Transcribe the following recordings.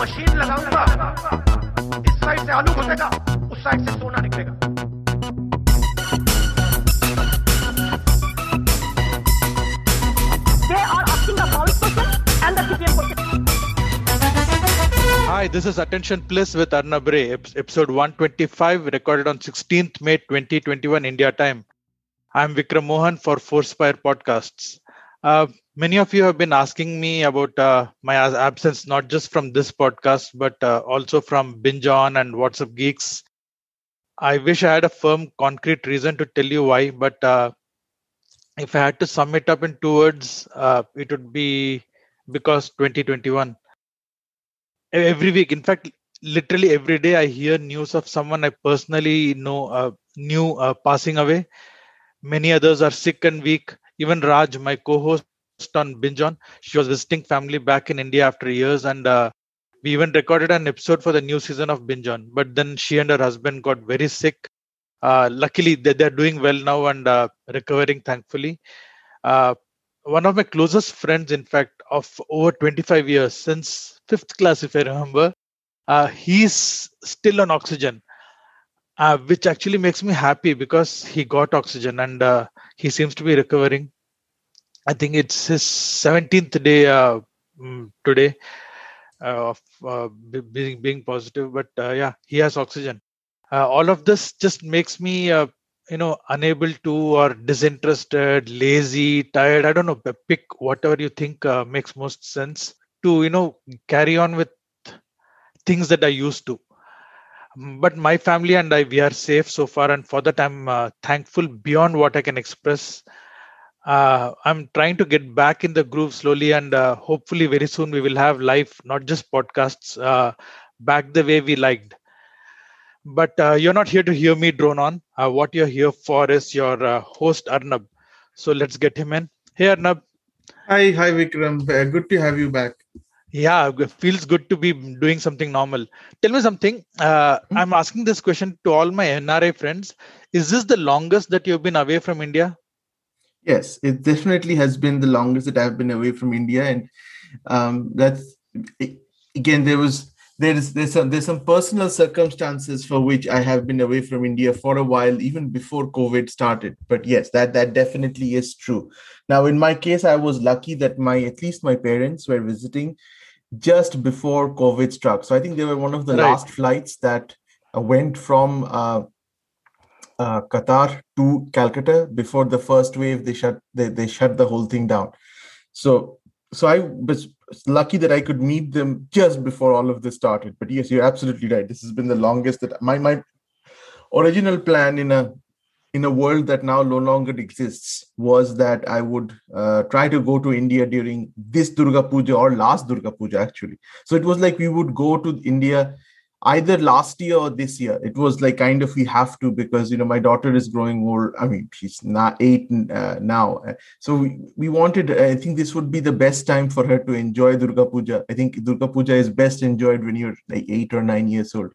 Machine लगाऊंगा, इस side से आलू घुसेगा, उस साइड से सोना निकलेगा। They are asking a bounce question and the CPM question. Hi, this is Attention Plus with Arnab Ray, episode 125, recorded on 16th May 2021 India time. I'm Vikram Mohan for Forspire Podcasts. Many of you have been asking me about my absence, not just from this podcast, but also from Binge On and WhatsApp Geeks. I wish I had a firm, concrete reason to tell you why, but if I had to sum it up in 2 words, it would be because 2021. Every week, in fact, literally every day, I hear news of someone I personally knew passing away. Many others are sick and weak. Even Raj, my co-host on Binge On, she was visiting family back in India after years, and we even recorded an episode for the new season of Binge On. But then she and her husband got very sick. Luckily, they're doing well now and recovering, thankfully. One of my closest friends, in fact, of over 25 years, since fifth class, if I remember, he's still on oxygen, which actually makes me happy because he got oxygen and he seems to be recovering. I think it's his 17th day today of being positive, but yeah, he has oxygen. All of this just makes me unable to, or disinterested, lazy, tired, I don't know, pick whatever you think makes most sense to carry on with things that I used to. But my family and I, we are safe so far, and for that I'm thankful beyond what I can express. I'm trying to get back in the groove slowly, and hopefully very soon we will have live, not just podcasts, back the way we liked. But you're not here to hear me drone on. What you're here for is your host, Arnab. So let's get him in. Hey, Arnab. Hi, Vikram. Good to have you back. Yeah, feels good to be doing something normal. Tell me something. I'm asking this question to all my NRI friends. Is this the longest that you've been away from India? Yes, it definitely has been the longest that I've been away from India, and that's again there's some personal circumstances for which I have been away from India for a while, even before COVID started. But yes, that definitely is true. Now, in my case, I was lucky that at least my parents were visiting just before COVID struck. So I think they were one of the last flights that went from Qatar to Calcutta before the first wave. They shut the whole thing down. So I was lucky that I could meet them just before all of this started. But yes, you're absolutely right. This has been the longest that my original plan in a world that now no longer exists was that I would try to go to India during this Durga Puja or last Durga Puja, actually. So it was like we would go to India either last year or this year. It was like kind of we have to, because my daughter is growing old. I mean, she's not 8 now. So we wanted, I think this would be the best time for her to enjoy Durga Puja. I think Durga Puja is best enjoyed when you're like 8 or 9 years old.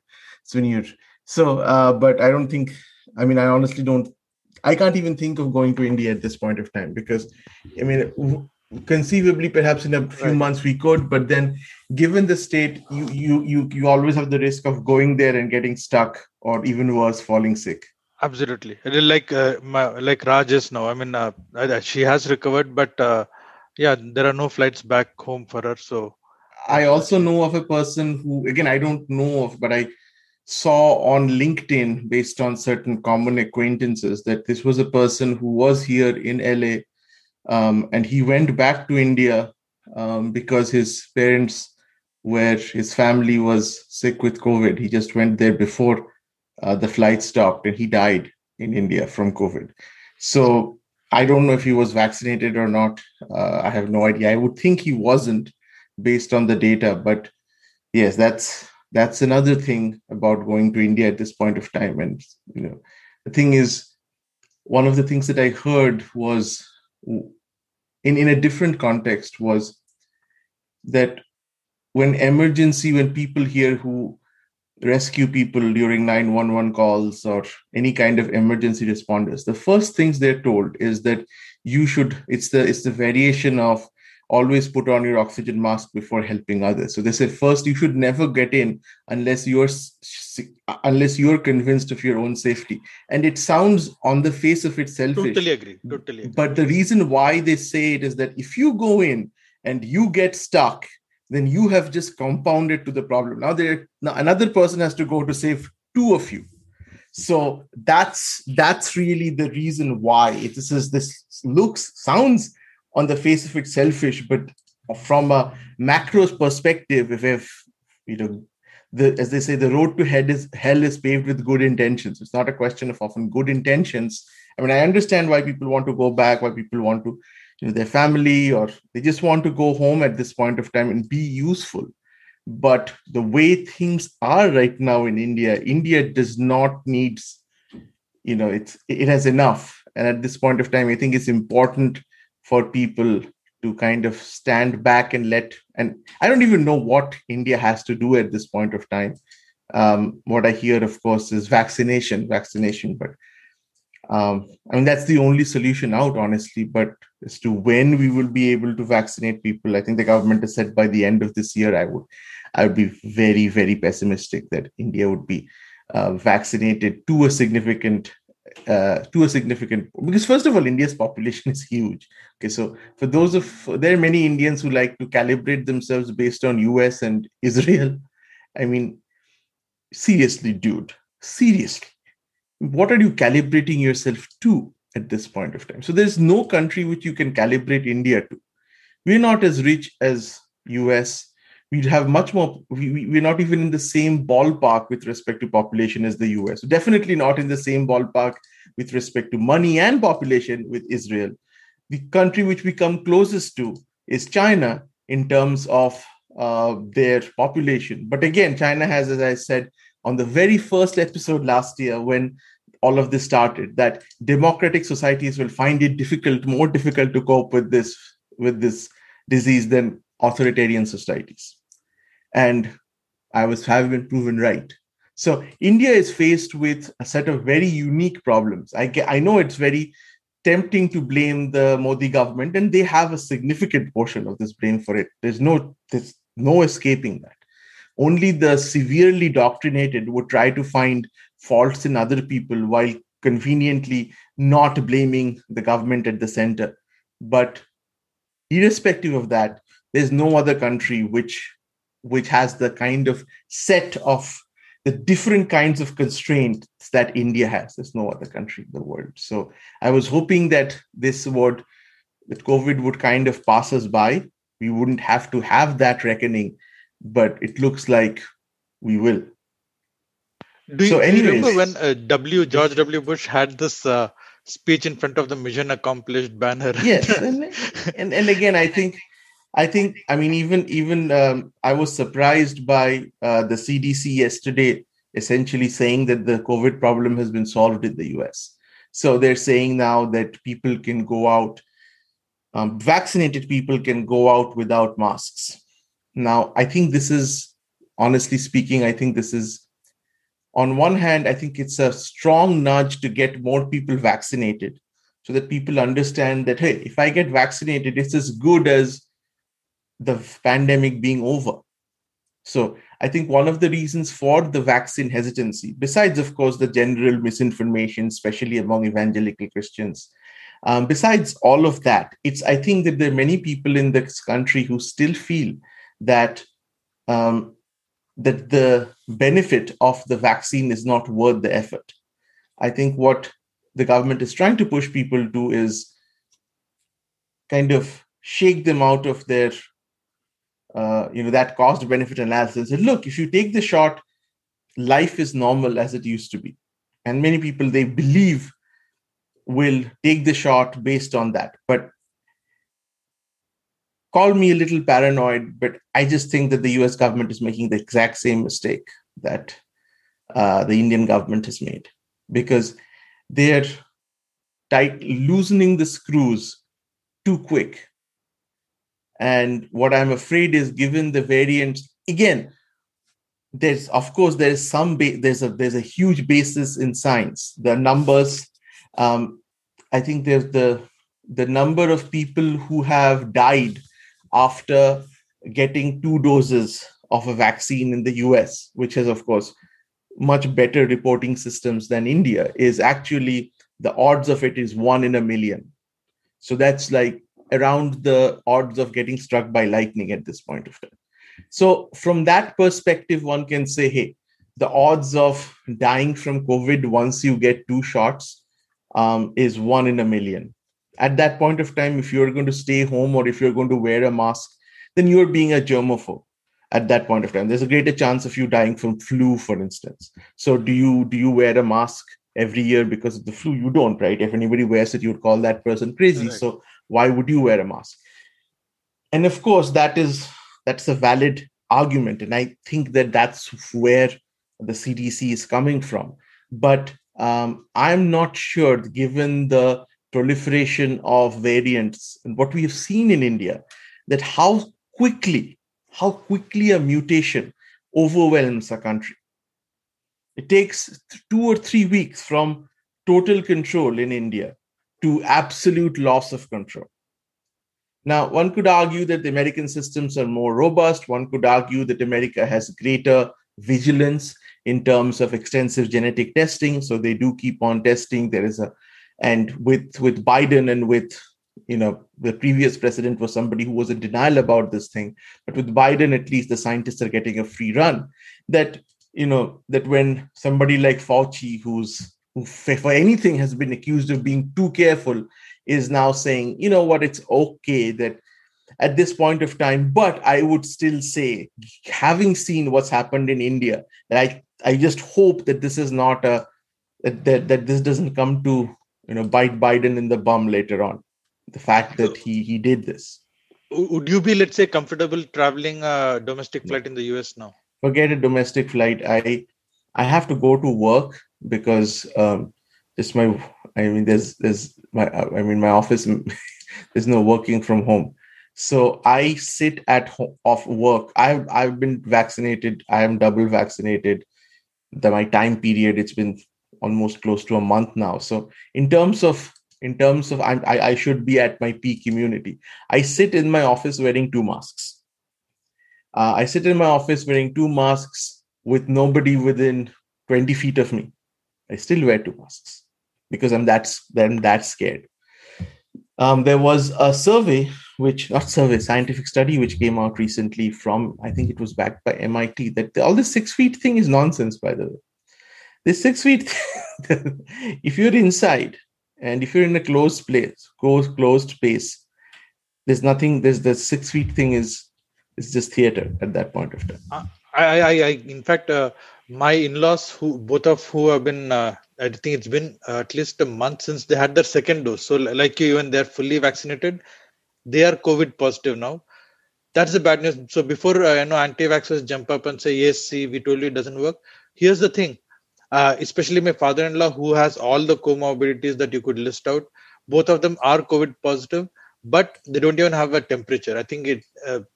But I don't think, I mean, I honestly don't, I can't even think of going to India at this point of time, because I mean, conceivably perhaps in a few months we could, but then given the state, you always have the risk of going there and getting stuck, or even worse, falling sick. Absolutely. Like Raj is now. I mean, she has recovered, but yeah, there are no flights back home for her. So I also know of a person who, again, I don't know of, but I saw on LinkedIn, based on certain common acquaintances, that this was a person who was here in LA, and he went back to India because his family was sick with COVID. He just went there before the flight stopped, and he died in India from COVID. So I don't know if he was vaccinated or not. I have no idea. I would think he wasn't, based on the data. But yes, that's another thing about going to India at this point of time. And the thing is, one of the things that I heard was in a different context was that when people here who rescue people during 911 calls or any kind of emergency responders, the first things they're told is that it's the variation of always put on your oxygen mask before helping others. So they said, first, you should never get in unless you're convinced of your own safety. And it sounds on the face of it selfish. Totally agree. But the reason why they say it is that if you go in and you get stuck, then you have just compounded to the problem. Now another person has to go to save two of you. So that's really the reason why this sounds on the face of it selfish, but from a macro perspective, if as they say, the road to hell is paved with good intentions. It's not a question of often good intentions. I mean, I understand why people want to go back, why people want to, their family, or they just want to go home at this point of time and be useful. But the way things are right now in India does not need, it has enough. And at this point of time, I think it's important for people to kind of stand back and I don't even know what India has to do at this point of time. What I hear, of course, is vaccination, but that's the only solution out, honestly. But as to when we will be able to vaccinate people, I think the government has said by the end of this year. I would be very, very pessimistic that India would be vaccinated to a significant, because first of all, India's population is huge. Okay, so there are many Indians who like to calibrate themselves based on US and Israel. I mean, seriously, dude, seriously. What are you calibrating yourself to at this point of time? So there's no country which you can calibrate India to. We're not as rich as US. We'd have much more. We're not even in the same ballpark with respect to population as the US. Definitely not in the same ballpark with respect to money and population with Israel. The country which we come closest to is China in terms of their population. But again, China has, as I said, on the very first episode last year, when all of this started, that democratic societies will find it more difficult to cope with this disease than authoritarian societies. And have been proven right. So India is faced with a set of very unique problems. I know it's very tempting to blame the Modi government, and they have a significant portion of this blame for it. There's no escaping that. Only the severely doctrinated would try to find faults in other people while conveniently not blaming the government at the center. But irrespective of that, there's no other country which has the kind of set of the different kinds of constraints that India has. There's no other country in the world. So I was hoping that that COVID would kind of pass us by. We wouldn't have to have that reckoning, but it looks like we will. Do you remember when George W. Bush had this speech in front of the Mission Accomplished banner? Yes, and again, I think even I was surprised by the CDC yesterday essentially saying that the COVID problem has been solved in the US. So they're saying now that people can go out, vaccinated people can go out without masks. Now, I think this is, honestly speaking, on one hand, I think it's a strong nudge to get more people vaccinated so that people understand that, hey, if I get vaccinated, it's as good as the pandemic being over. So I think one of the reasons for the vaccine hesitancy, besides, of course, the general misinformation, especially among evangelical Christians, besides all of that, I think that there are many people in this country who still feel that that the benefit of the vaccine is not worth the effort. I think what the government is trying to push people to is kind of shake them out of their, that cost-benefit analysis. And look, if you take the shot, life is normal as it used to be. And many people, they believe, will take the shot based on that. But call me a little paranoid, but I just think that the US government is making the exact same mistake that the Indian government has made, because they're loosening the screws too quick. And what I'm afraid is, given the variants, again, there's a huge basis in science. The numbers, I think there's the number of people who have died after getting 2 doses of a vaccine in the US, which has, of course, much better reporting systems than India, is actually the odds of it is 1 in a million. So that's like around the odds of getting struck by lightning at this point of time. So from that perspective, one can say, hey, the odds of dying from COVID once you get 2 shots is 1 in a million. At that point of time, if you're going to stay home or if you're going to wear a mask, then you're being a germaphobe. At that point of time, there's a greater chance of you dying from flu, for instance. So do you wear a mask every year because of the flu? You don't, right? If anybody wears it, you would call that person crazy. Right. So why would you wear a mask? And of course, that's a valid argument. And I think that that's where the CDC is coming from. But I'm not sure, given the proliferation of variants and what we have seen in India, that how quickly a mutation overwhelms a country. It takes 2 or 3 weeks from total control in India to absolute loss of control. Now, one could argue that the American systems are more robust. One could argue that America has greater vigilance in terms of extensive genetic testing. So they do keep on testing. And with Biden and with, the previous president was somebody who was in denial about this thing. But with Biden, at least the scientists are getting a free run. That when somebody like Fauci, who for anything has been accused of being too careful, is now saying, you know what, it's okay that at this point of time. But I would still say, having seen what's happened in India, that I just hope that this is not that this doesn't come to bite Biden in the bum later on. The fact that he did this. Would you be, let's say, comfortable traveling a domestic flight in the US now? Forget a domestic flight. I have to go to work because my office. There's no working from home, so I sit at home off work. I've been vaccinated. I am double vaccinated. My time period, it's been almost close to a month now. So in terms of I should be at my peak immunity. I sit in my office wearing 2 masks. I sit in my office wearing 2 masks with nobody within 20 feet of me. I still wear 2 masks because I'm that scared. There was a scientific study which came out recently from, I think it was backed by MIT, that all this 6 feet thing is nonsense, by the way. This 6 feet, if you're inside and if you're in a closed space, there's nothing, the 6 feet thing is just theater at that point of time. In fact, my in-laws, both of who have been, I think it's been at least a month since they had their second dose. So like you, even they're fully vaccinated, they are COVID positive now. That's the bad news. So before anti-vaxxers jump up and say, yes, see, we told you it doesn't work. Here's the thing, especially my father-in-law, who has all the comorbidities that you could list out. Both of them are COVID positive, but they don't even have a temperature. I think it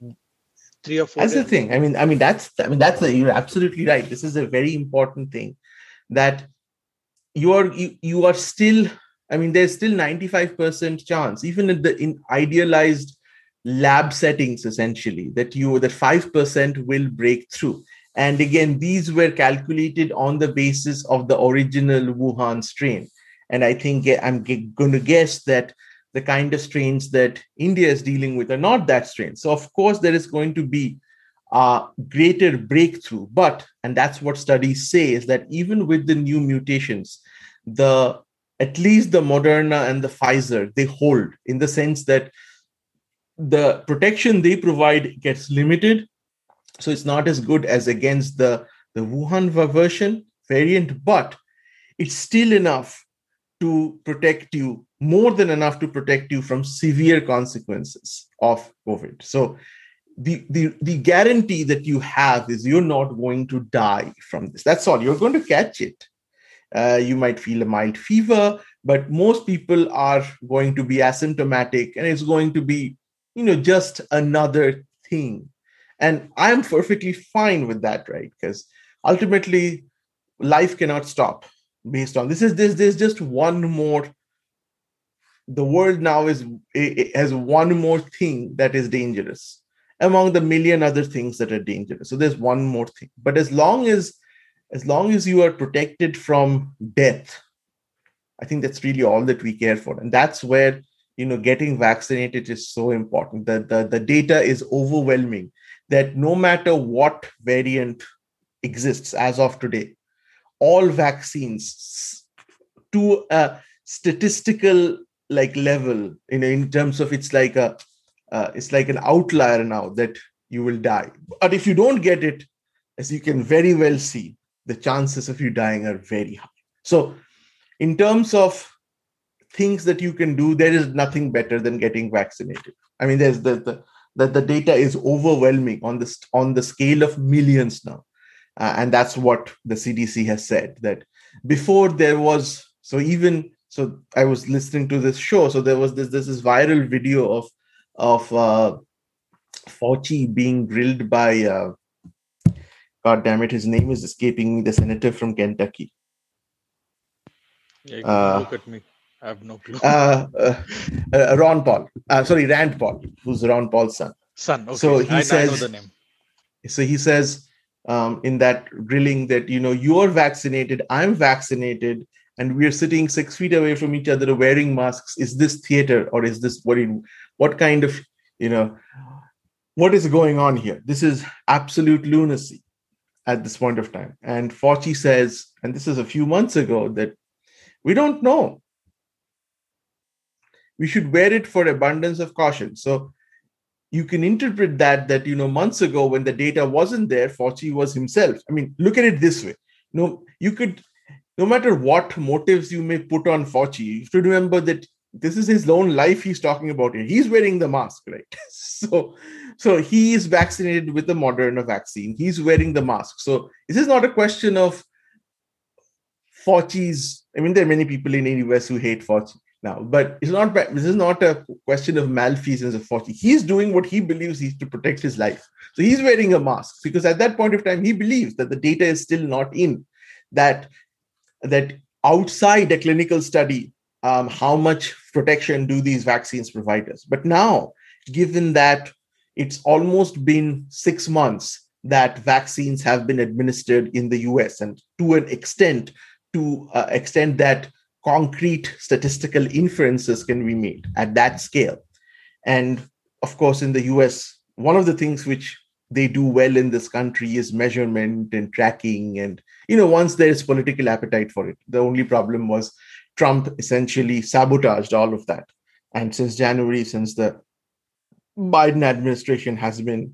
3 or 4 That's days. The thing. You're absolutely right. This is a very important thing, that you are still, there's still 95% chance, even in idealized lab settings, essentially, that 5% will break through. And again, these were calculated on the basis of the original Wuhan strain. And I think I'm going to guess that the kind of strains that India is dealing with are not that strain. So of course, there is going to be a greater breakthrough. And that's what studies say, is that even with the new mutations, at least the Moderna and the Pfizer, they hold, in the sense that the protection they provide gets limited. So it's not as good as against the Wuhan variant, but it's still enough to protect you, more than enough to protect you from severe consequences of COVID. So the guarantee that you have is you're not going to die from this. That's all. You're going to catch it. You might feel a mild fever, but most people are going to be asymptomatic, and it's going to be, just another thing. And I'm perfectly fine with that, right? Because ultimately, life cannot stop based on this. There's just one more the world now has one more thing that is dangerous among the million other things that are dangerous. So there's one more thing. But as long as you are protected from death, I think that's really all that we care for. And that's where, getting vaccinated is so important. The data is overwhelming that no matter what variant exists as of today, all vaccines to a statistical level, in terms of it's like an outlier now that you will die. But if you don't get it, as you can very well see, the chances of you dying are very high. So in terms of things that you can do, there is nothing better than getting vaccinated. I mean, there's the data is overwhelming on the scale of millions now. And that's what the CDC has said, that before there was, so I was listening to this show. So there was this viral video of Fauci being grilled by, God damn it, his name is escaping me, the senator from Kentucky. Yeah, look at me. I have no clue. Rand Paul, who's Ron Paul's son. Okay. So he says, I know the name. So he says in that grilling that, you're vaccinated, I'm vaccinated, and we're sitting 6 feet away from each other wearing masks. Is this theater, or is this what kind of, what is going on here? This is absolute lunacy at this point of time. And Fauci says, and this is a few months ago, that we don't know. We should wear it for abundance of caution. So you can interpret that, months ago when the data wasn't there, Fauci was himself. I mean, look at it this way. You could, no matter what motives you may put on Fauci, you have to remember that this is his own life he's talking about here. He's wearing the mask, right? So he is vaccinated with the Moderna vaccine. He's wearing the mask. So this is not a question of Fauci's. I mean, there are many people in the US who hate Fauci now, but this is not a question of malfeasance of Fauci. He's doing what he believes he's to protect his life. So he's wearing a mask because at that point of time, he believes that the data is still not in, that outside a clinical study, how much protection do these vaccines provide us? But now, given that it's almost been 6 months that vaccines have been administered in the US, and to an extent that concrete statistical inferences can be made at that scale. And of course, in the US, one of the things which they do well in this country is measurement and tracking. And, once there is political appetite for it, the only problem was Trump essentially sabotaged all of that. And since January, since the Biden administration has been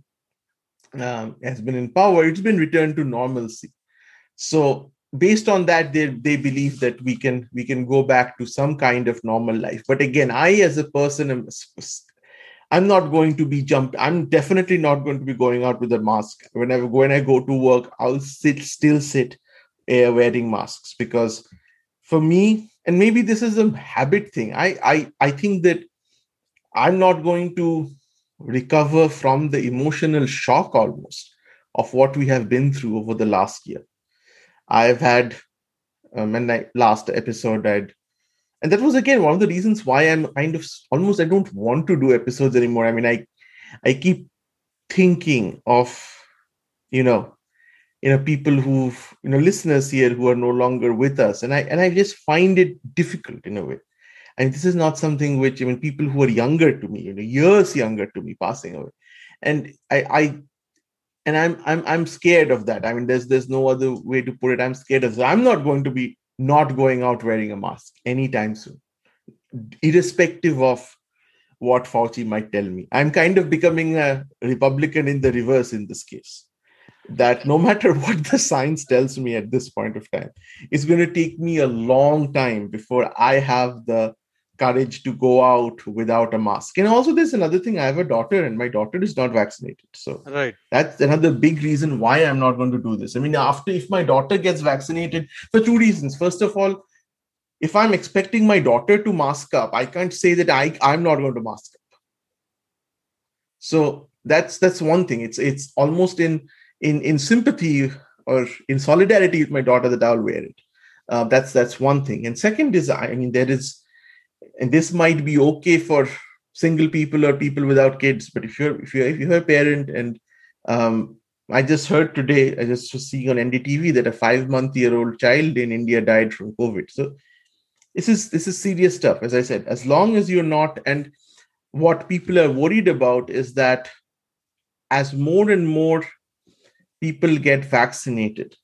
in power, it's been returned to normalcy. So based on that, they believe that we can go back to some kind of normal life. But again, I as a person I'm not going to be I'm definitely not going to be going out with a mask. When I go to work, I'll still sit wearing masks, because for me, and maybe this is a habit thing, I think that I'm not going to recover from the emotional shock almost of what we have been through over the last year. I've had, last episode, and that was again one of the reasons why I'm kind of almost, I don't want to do episodes anymore. I mean, I keep thinking of, people who've, listeners here who are no longer with us. And I just find it difficult in a way. And this is not something which, people who are younger to me, years younger to me, passing away. And I'm scared of that. I mean, there's no other way to put it. I'm scared of that. I'm not going to be not going out wearing a mask anytime soon, irrespective of what Fauci might tell me. I'm kind of becoming a Republican in the reverse in this case, that no matter what the science tells me at this point of time, it's going to take me a long time before I have the courage to go out without a mask. And also there's another thing. I have a daughter and my daughter is not vaccinated. So right, that's another big reason why I'm not going to do this. I mean, if my daughter gets vaccinated, for two reasons. First of all, if I'm expecting my daughter to mask up, I can't say that I'm not going to mask up. So that's one thing. It's almost in sympathy or in solidarity with my daughter that I'll wear it. That's one thing. And second is, And this might be okay for single people or people without kids, but if you're a parent, and I just heard today, I just was seeing on NDTV that a 5-month-old child in India died from COVID. So this is serious stuff. As I said, as long as you're not, and what people are worried about is that as more and more people get vaccinated,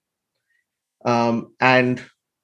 and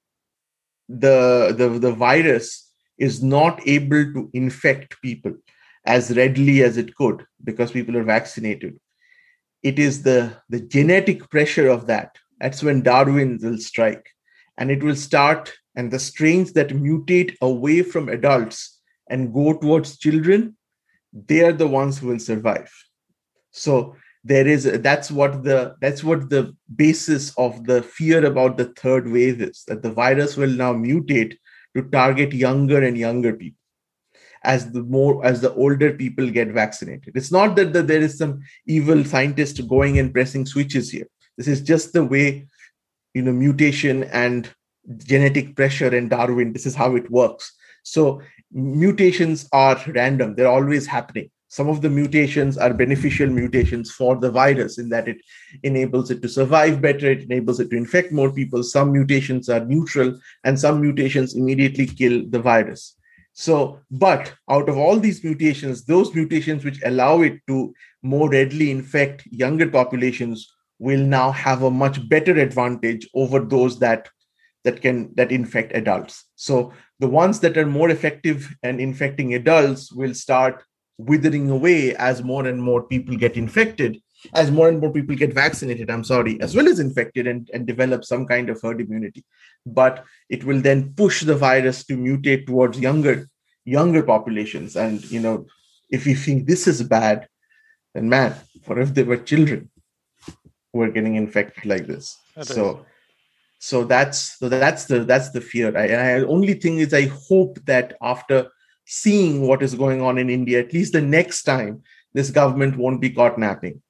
the virus is not able to infect people as readily as it could because people are vaccinated. It is the genetic pressure of that. That's when Darwin will strike. And it will start, and the strains that mutate away from adults and go towards children, they are the ones who will survive. So that's what the basis of the fear about the third wave is, that the virus will now mutate to target younger and younger people as the older people get vaccinated. It's not that there is some evil scientist going and pressing switches here. This is just the way, mutation and genetic pressure and Darwin, this is how it works. So mutations are random. They're always happening. Some of the mutations are beneficial mutations for the virus in that it enables it to survive better. It enables it to infect more people. Some mutations are neutral, and some mutations immediately kill the virus. So, but out of all these mutations, those mutations which allow it to more readily infect younger populations will now have a much better advantage over those that infect adults. So the ones that are more effective and infecting adults will start withering away as more and more people get infected, as more and more people get vaccinated, as well as infected and develop some kind of herd immunity. But it will then push the virus to mutate towards younger populations. And, if you think this is bad, then man, what if there were children who are getting infected like this? So that's the fear. The only thing is, I hope that after seeing what is going on in India, at least the next time, this government won't be caught napping.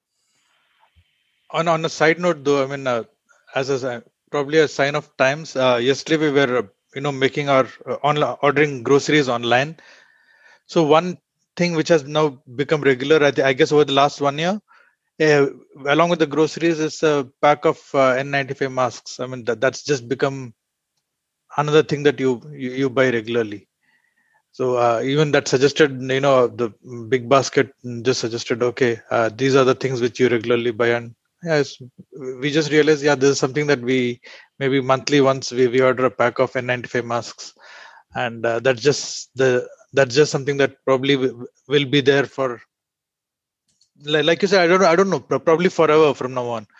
On a side note, though, as probably a sign of times, yesterday we were, making our ordering groceries online. So one thing which has now become regular, I guess, over the last 1 year, along with the groceries, is a pack of N95 masks. That's just become another thing that you buy regularly. So even that suggested, the big basket just suggested, okay, these are the things which you regularly buy. And yes, we just realized, this is something that we maybe monthly once we order a pack of N95 masks, and that's just something that probably will be there for, like you said, I don't know, probably forever from now on.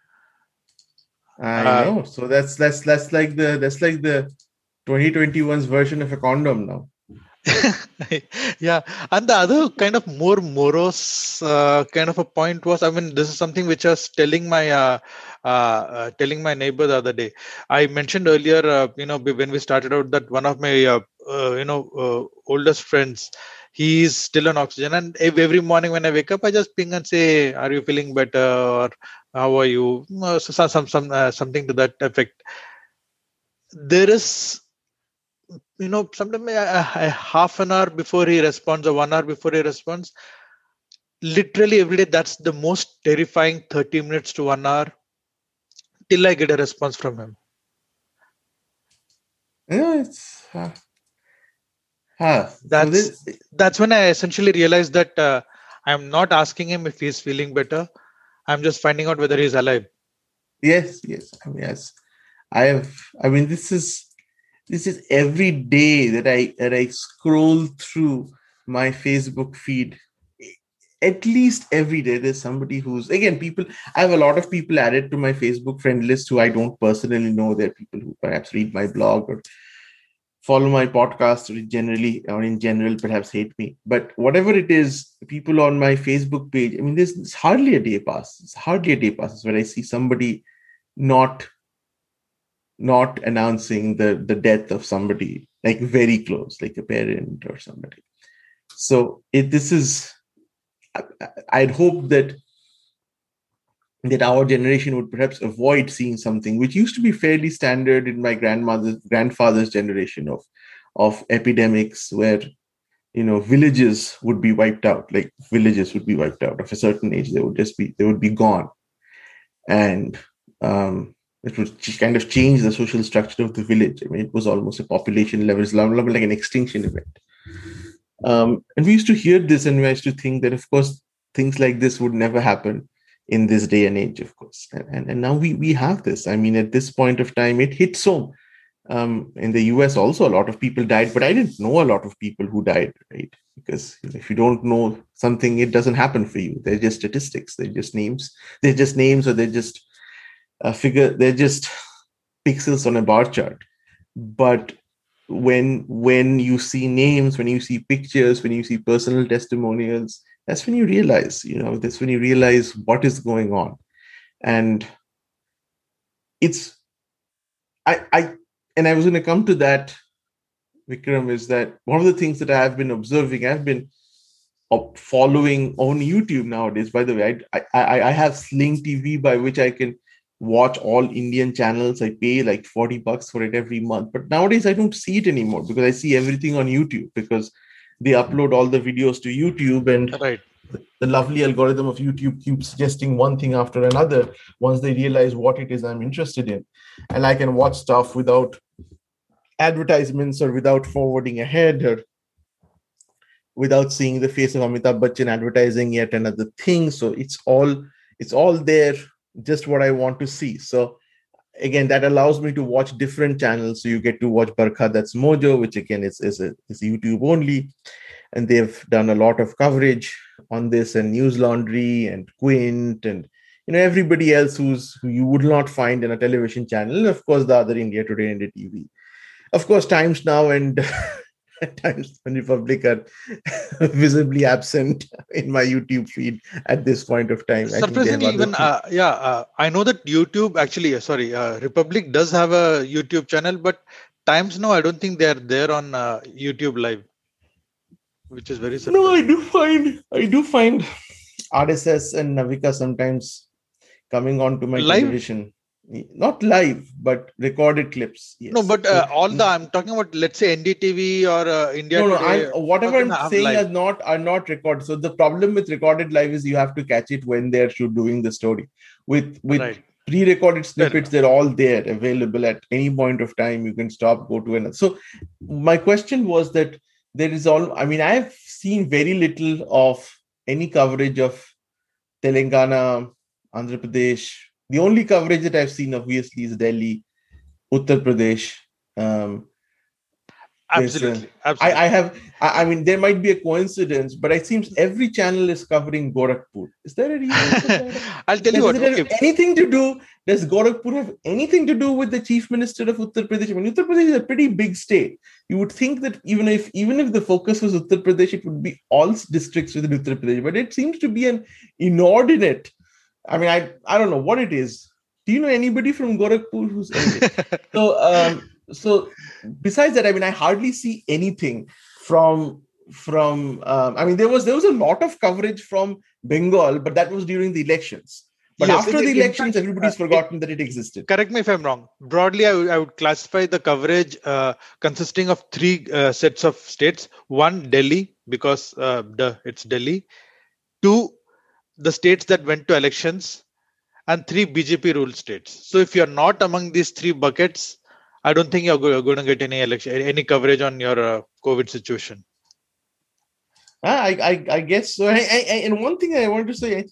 I know. So that's like the 2021's version of a condom now. Yeah, and the other kind of more morose kind of a point was, this is something which I was telling my neighbor the other day. I mentioned earlier, when we started out, that one of my oldest friends, he is still on oxygen, and every morning when I wake up, I just ping and say, "Are you feeling better?" or "How are you?" Something to that effect. There is, sometimes half an hour before he responds or 1 hour before he responds, literally every day, that's the most terrifying 30 minutes to 1 hour till I get a response from him. It's that's when I essentially realized that I'm not asking him if he's feeling better. I'm just finding out whether he's alive. Yes. Yes. This is every day that I scroll through my Facebook feed. At least every day there's somebody who's, again, people, I have a lot of people added to my Facebook friend list who I don't personally know. They're people who perhaps read my blog or follow my podcast, or in general perhaps hate me. But whatever it is, people on my Facebook page, there's hardly a day passes. Where I see somebody not announcing the death of somebody, like very close, like a parent or somebody. So I'd hope that our generation would perhaps avoid seeing something which used to be fairly standard in my grandfather's generation, of epidemics where, villages would be wiped out, like villages would be wiped out of a certain age. They would be gone. And it would kind of change the social structure of the village. I mean, it was almost a population level, it's like an extinction event. And we used to hear this, and we used to think that, of course, things like this would never happen in this day and age, of course. And now we have this. I mean, at this point of time, it hits home. In the US also, a lot of people died, but I didn't know a lot of people who died, right? Because if you don't know something, it doesn't happen for you. They're just statistics. They're just names. They're just names, or they're just they're just pixels on a bar chart. But when you see names, when you see pictures, when you see personal testimonials, that's when you realize, that's when you realize what is going on. And it's, I was going to come to that, Vikram, is that one of the things that I have been observing, I've been following on YouTube nowadays. By the way, I have Sling TV, by which I can watch all Indian channels. I pay like $40 for it every month. But nowadays, I don't see it anymore because I see everything on YouTube, because they upload all the videos to YouTube, and Right. The lovely algorithm of YouTube keeps suggesting one thing after another once they realize what it is I'm interested in. And I can watch stuff without advertisements, or without forwarding ahead, or without seeing the face of Amitabh Bachchan advertising yet another thing. So it's all there, just what I want to see. So again, that allows me to watch different channels. So you get to watch Barkha That's Mojo, which again is YouTube only. And they've done a lot of coverage on this, and News Laundry and Quint, and everybody else who you would not find in a television channel. And of course, the other India Today, India TV. Of course, Times Now and Times and Republic are visibly absent in my YouTube feed at this point of time. Surprisingly, even I know that YouTube actually, Republic does have a YouTube channel, but Times Now, I don't think they are there on YouTube Live, which is very surprising. No, I do find RSS and Navika sometimes coming onto my television. Not live, but recorded clips. Yes. No, but I'm talking about, let's say, NDTV or India Today. Whatever I'm saying are not recorded. So the problem with recorded live is you have to catch it when they're doing the story. With pre-recorded snippets, they're all there, available at any point of time. You can stop, go to another. So my question was that I've seen very little of any coverage of Telangana, Andhra Pradesh. The only coverage that I've seen, obviously, is Delhi, Uttar Pradesh. Absolutely. There might be a coincidence, but it seems every channel is covering Gorakhpur. Is there a reason? I'll tell you what. Does Gorakhpur have anything to do with the Chief Minister of Uttar Pradesh? I mean, Uttar Pradesh is a pretty big state. You would think that even if the focus was Uttar Pradesh, it would be all districts within Uttar Pradesh. But it seems to be an inordinate. I mean, I don't know what it is. Do you know anybody from Gorakhpur who's So besides that, I hardly see anything from there was a lot of coverage from Bengal, but that was during the elections. But after the elections, everybody's forgotten that it existed. Correct me if I'm wrong. Broadly, I would classify the coverage consisting of three sets of states. One, Delhi, because it's Delhi. Two, the states that went to elections. And three, BJP ruled states. So if you're not among these three buckets, I don't think you're going to get any coverage on your COVID situation. I guess so. And one thing I want to say,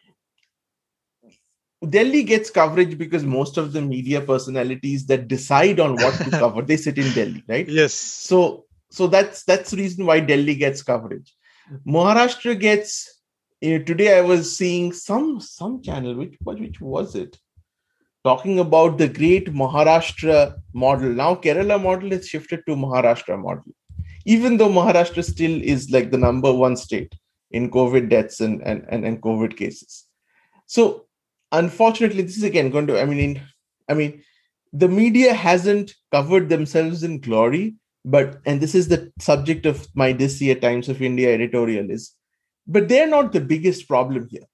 Delhi gets coverage because most of the media personalities that decide on what to cover, they sit in Delhi, right? Yes. So that's the reason why Delhi gets coverage. Maharashtra gets. Today I was seeing some channel, which was it? Talking about the great Maharashtra model. Now Kerala model has shifted to Maharashtra model. Even though Maharashtra still is like the number one state in COVID deaths and COVID cases. So unfortunately, this is again going to, the media hasn't covered themselves in glory, and this is the subject of my this year Times of India editorial but they're not the biggest problem here.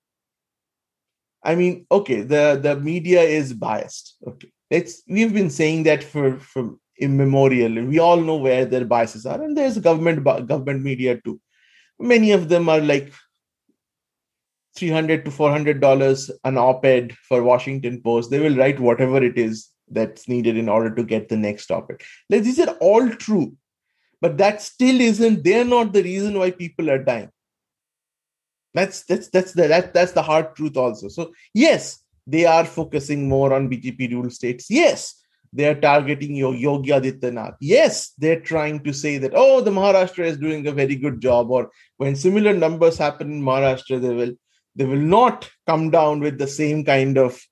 The media is biased. Okay. We've been saying that for immemorial. We all know where their biases are, and there's government media too. Many of them are like $300 to $400 an op-ed for Washington Post. They will write whatever it is that's needed in order to get the next op-ed. Like, these are all true, but that still isn't. They're not the reason why people are dying. That's the hard truth also. So yes, they are focusing more on BJP ruled states. Yes, they are targeting Yogi Adityanath. Yes, they're trying to say that, oh, the Maharashtra is doing a very good job. Or when similar numbers happen in Maharashtra, they will not come down with the same kind of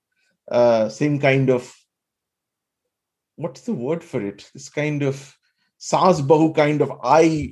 what's the word for it? This kind of Saas Bahu kind of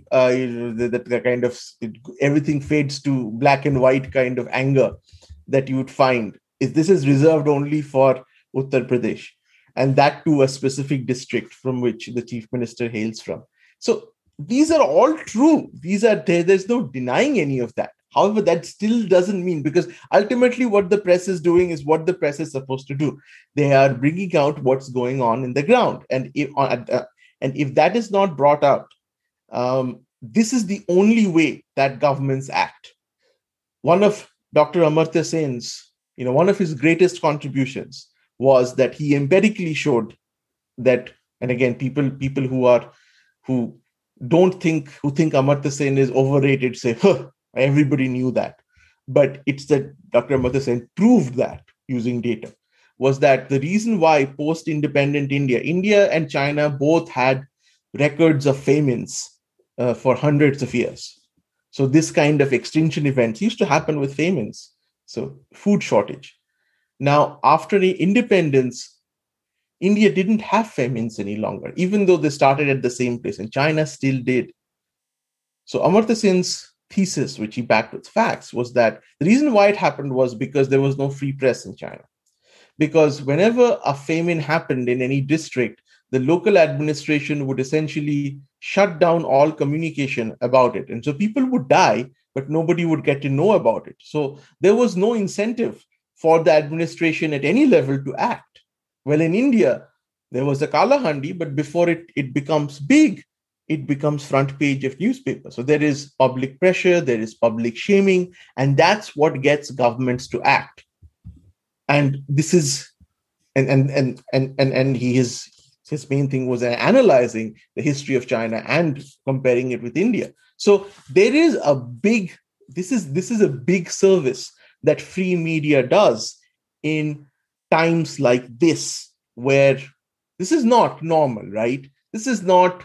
that kind of everything fades to black and white kind of anger that you would find. This is reserved only for Uttar Pradesh, and that to a specific district from which the chief minister hails from. So these are all true. There's no denying any of that. However, that still doesn't mean, because ultimately what the press is doing is what the press is supposed to do. They are bringing out what's going on in the ground. And if that is not brought out, this is the only way that governments act. One of Dr. Amartya Sen's, one of his greatest contributions was that he empirically showed that, and again, people who think Amartya Sen is overrated say, everybody knew that. But it's that Dr. Amartya Sen proved that using data, was that the reason why post-independent India and China both had records of famines for hundreds of years. So this kind of extinction events used to happen with famines. So food shortage. Now, after the independence, India didn't have famines any longer, even though they started at the same place, and China still did. So Amartya Sen's thesis, which he backed with facts, was that the reason why it happened was because there was no free press in China. Because whenever a famine happened in any district, the local administration would essentially shut down all communication about it. And so people would die, but nobody would get to know about it. So there was no incentive for the administration at any level to act. Well, in India, there was a Kala Handi, but before it becomes big, it becomes front page of newspaper. So there is public pressure, there is public shaming, and that's what gets governments to act. And this is, and his main thing was analyzing the history of China and comparing it with India. So there is this is a big service that free media does in times like this, where this is not normal, right? This is not,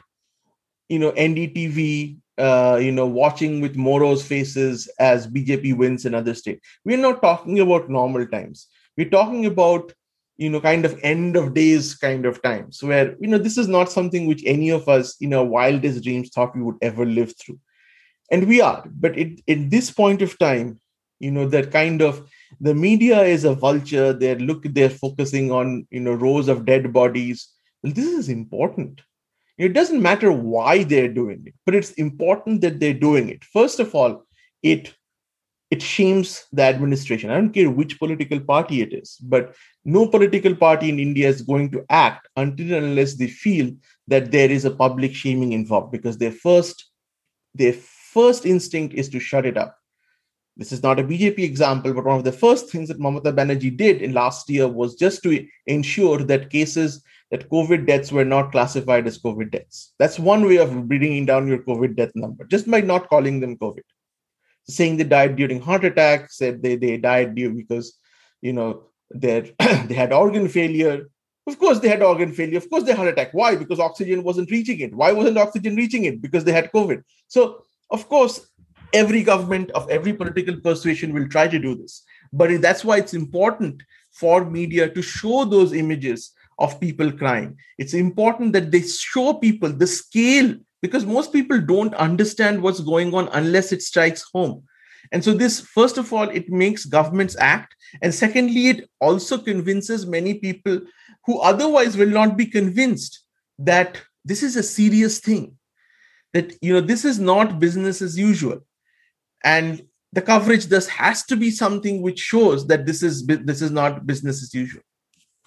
NDTV, watching with Moro's faces as BJP wins another state. We're not talking about normal times. We're talking about, kind of end of days kind of times where, this is not something which any of us in our wildest dreams thought we would ever live through. And we are. But in this point of time, that kind of, the media is a vulture. They're focusing on, rows of dead bodies. Well, this is important. It doesn't matter why they're doing it, but it's important that they're doing it. First of all, it shames the administration. I don't care which political party it is, but no political party in India is going to act until and unless they feel that there is a public shaming involved, because their first instinct is to shut it up. This is not a BJP example, but one of the first things that Mamata Banerjee did in last year was just to ensure that that COVID deaths were not classified as COVID deaths. That's one way of bringing down your COVID death number, just by not calling them COVID. Saying they died during heart attack, said they died because, they had organ failure. Of course they had organ failure. Of course they had heart attack. Why? Because oxygen wasn't reaching it. Why wasn't oxygen reaching it? Because they had COVID. So, of course, every government of every political persuasion will try to do this. But that's why it's important for media to show those images of people crying. It's important that they show people the scale, because most people don't understand what's going on unless it strikes home. And so this, first of all, it makes governments act. And secondly, it also convinces many people who otherwise will not be convinced that this is a serious thing, that, this is not business as usual. And the coverage thus has to be something which shows that this is not business as usual.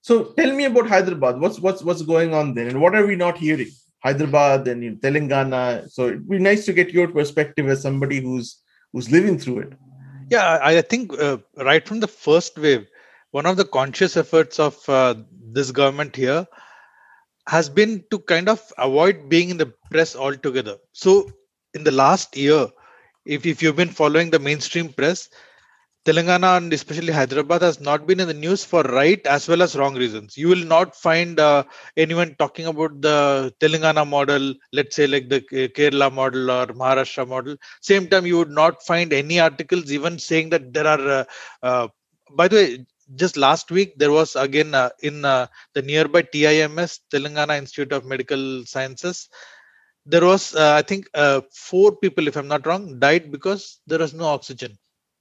So tell me about Hyderabad. What's going on there, and what are we not hearing? Hyderabad and Telangana. So it'd be nice to get your perspective as somebody who's living through it. Yeah, I think right from the first wave, one of the conscious efforts of this government here has been to kind of avoid being in the press altogether. So in the last year, if you've been following the mainstream press, Telangana and especially Hyderabad has not been in the news for right as well as wrong reasons. You will not find anyone talking about the Telangana model, let's say like the Kerala model or Maharashtra model. Same time, you would not find any articles even saying that there are. By the way, just last week there was again in the nearby TIMS, Telangana Institute of Medical Sciences. There was, I think, 4 people, if I'm not wrong, died because there was no oxygen.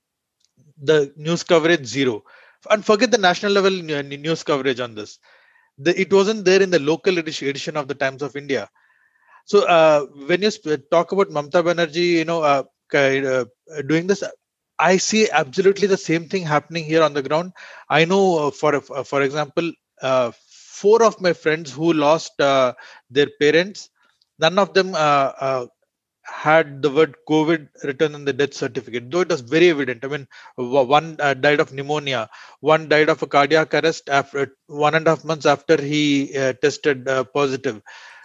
The news coverage zero, and forget the national level news coverage on this. It wasn't there in the local edition of the Times of India. So when you talk about Mamata Banerjee, doing this, I see absolutely the same thing happening here on the ground. I know, for example, 4 of my friends who lost their parents, none of them had the word COVID written in the death certificate, though it was very evident. I mean, one died of pneumonia, one died of a cardiac arrest after 1.5 months after he tested positive.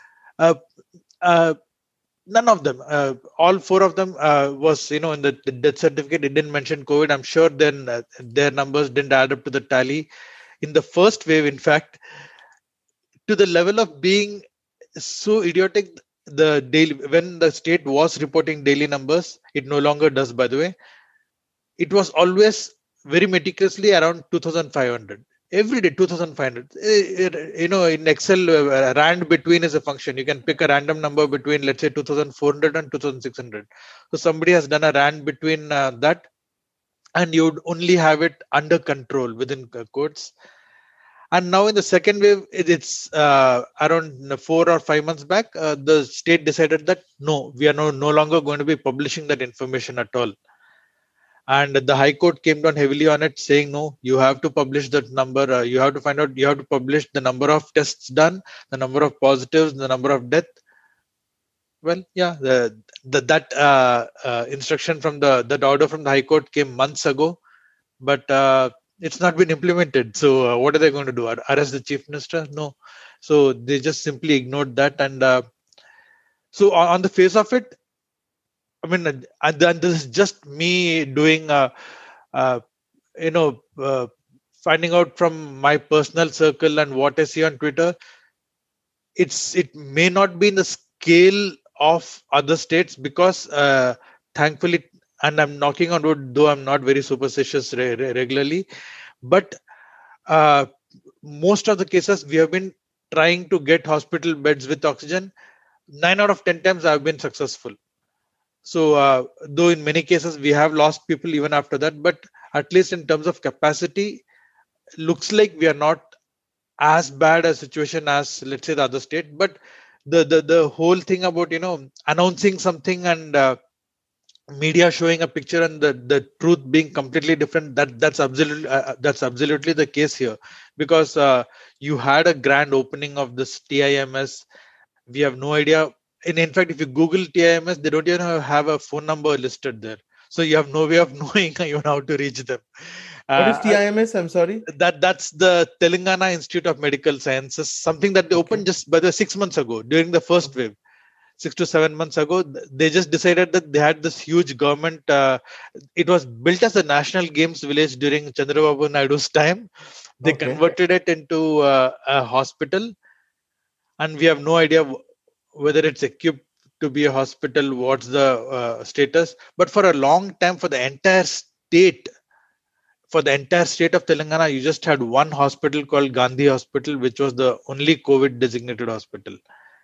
None of them, all 4 of them was, in the death certificate, it didn't mention COVID. I'm sure then their numbers didn't add up to the tally. In the first wave, in fact, to the level of being so idiotic, the daily, when the state was reporting daily numbers, it no longer does, by the way, it was always very meticulously around 2,500 every day. 2,500. In Excel, rand between is a function. You can pick a random number between, let's say, 2,400 and 2,600. So somebody has done a rand between that, and you would only have it under control within quotes. And now in the second wave, it's around 4 or 5 months back, the state decided that no, we are no longer going to be publishing that information at all. And the High Court came down heavily on it, saying, no, you have to publish that number. You have to publish the number of tests done, the number of positives, the number of death. Well, yeah, that instruction from that order from the High Court came months ago, but it's not been implemented. So what are they going to do? Arrest the chief minister? No. So they just simply ignored that. And so on the face of it, I mean, and this is just me doing, finding out from my personal circle and what I see on Twitter. It may not be in the scale of other states because thankfully, and I'm knocking on wood, though I'm not very superstitious regularly, but most of the cases we have been trying to get hospital beds with oxygen. 9 out of 10 times I've been successful. So though in many cases we have lost people even after that, but at least in terms of capacity, looks like we are not as bad a situation as, let's say, the other state. But the whole thing about announcing something and media showing a picture and the truth being completely different, that's absolutely the case here, because you had a grand opening of this TIMS. We have no idea. In fact, if you Google TIMS, they don't even have a phone number listed there, so you have no way of knowing even how to reach them. What is TIMS? I'm sorry. That's the Telangana Institute of Medical Sciences, something that they opened just by 6 months ago during the first wave. 6 to 7 months ago, they just decided that they had this huge government. It was built as a national games village during Chandrababu Naidu's time. They converted it into a hospital, and we have no idea whether it's equipped to be a hospital, what's the status. But for a long time, for the entire state of Telangana, you just had one hospital called Gandhi Hospital, which was the only COVID designated hospital.